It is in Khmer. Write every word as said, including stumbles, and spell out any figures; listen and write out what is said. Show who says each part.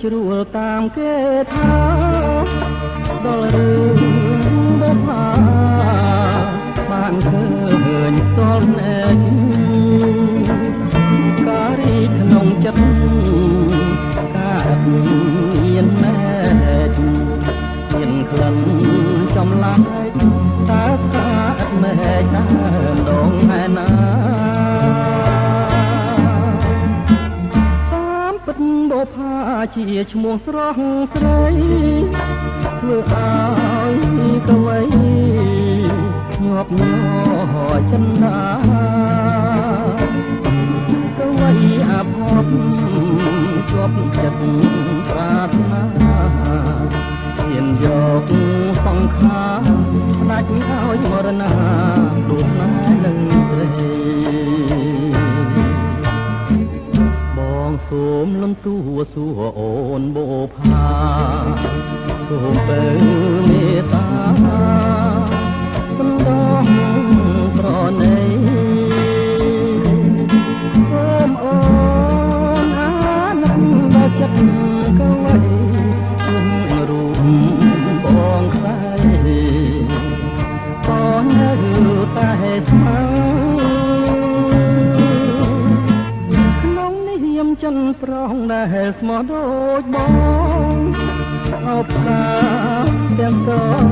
Speaker 1: ជ្រួលតាមគេថាដល់រឿងបុប្ផាបានឃើញផ្ទាល់ភ្នែកការីក្នុងចិត្តការមានណែតមានក្លិនចំឡាយតើកាត់មែកណាដងឯណាតាមពិតបុប្ផាជាឈ្មោះស្រស់ស្រីធ្វើឲ្យកវីញាប់ញ័រចិនដាកវីអភពជាប់ចិត្តប្រាថ្នាហ៊ានយកសង្ខារផ្ដាច់ឲ្យមរណាដួលណែនឹងស្រីបងសូមលំទួសួរអូនបុប្ផាសូមទៅមេត្តាសំដងប្រណីសូមអូនអាណិតដល់ចិត្តកវីគុំរូបបងខ្សែបងនៅតែស្មៅក្នុងនាមចិនប្រងដែលស្មោះដូចបងអបកាទាំងត